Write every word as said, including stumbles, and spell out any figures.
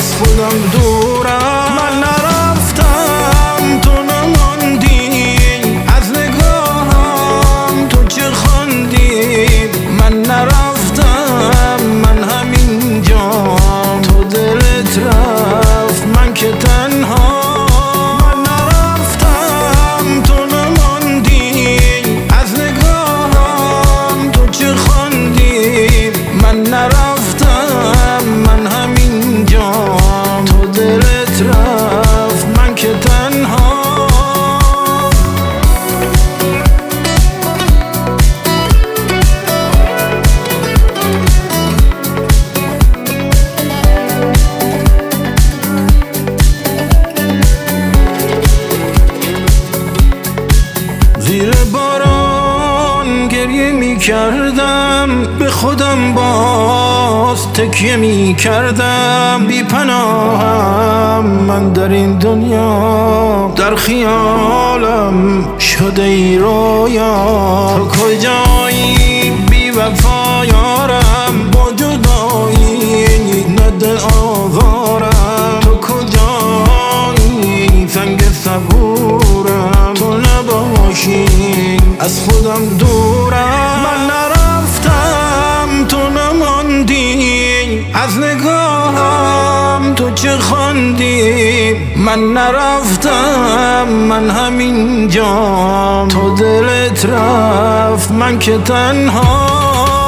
از خودم دورم. من نرفتم تو نماندی، از نگاهم تو چه خواندی. من نرفتم من همینجام، تو دلت رفت من که تنها. من نرفتم تو نماندی، از نگاهم تو چه خواندی. من نرفتم من همینجام، تو دلت رفت من که تنها. زیر باران گریه می کردم، به خودم باز تکیه می کردم. بی پناهم من در این دنیا، در خیالم شده ای رویا. تو کجایی بی وفا یارم، با جدایی نده آوارم. تو کجایی سنگ صبورم، تو نباشی از خودم دورم. من نرفتم تو نماندی، از نگاهم تو چه خواندی. من نرفتم من همینجام، تو دلت رفت من که تنها.